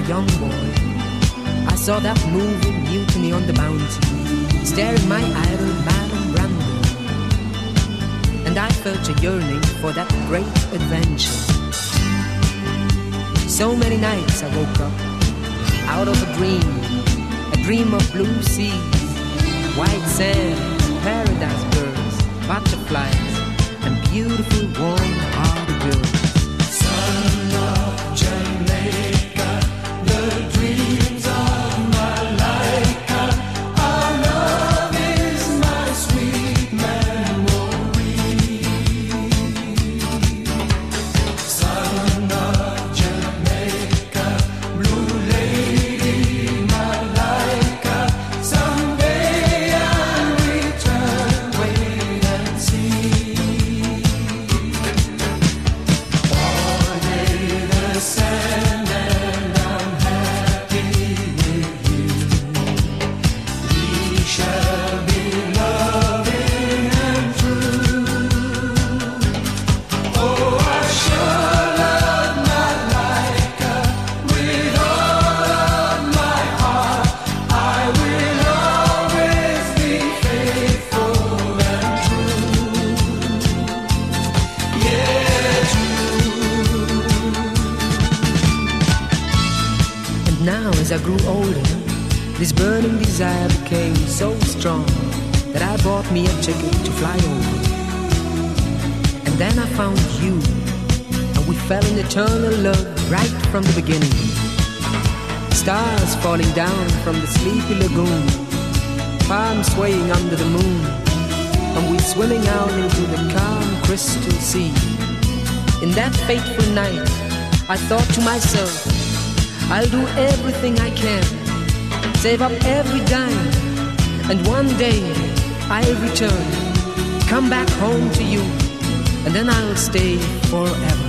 young boy, I saw that moving mutiny on the bounty, staring my idol Marlon Brando. And I felt a yearning for that great adventure. So many nights I woke up out of a dream of blue seas, white sands, paradise birds, butterflies, and beautiful warm-hearted girls. Son of Jamaica, the dreams of my Laika, our love is my sweet memory. Son of Jamaica, blue lady, my Laika, someday I'll return, wait and see. Sand and I'm happy with you. We shall be loving and true. Oh, I sure love my Laika with all of my heart. I will always be faithful and true. Yeah, true. Now as I grew older, this burning desire became so strong that I bought me a ticket to fly over. And then I found you, and we fell in eternal love right from the beginning. Stars falling down from the sleepy lagoon, palms swaying under the moon, and we swimming out into the calm crystal sea. In that fateful night, I thought to myself, I'll do everything I can, save up every dime, and one day I'll return, come back home to you, and then I'll stay forever.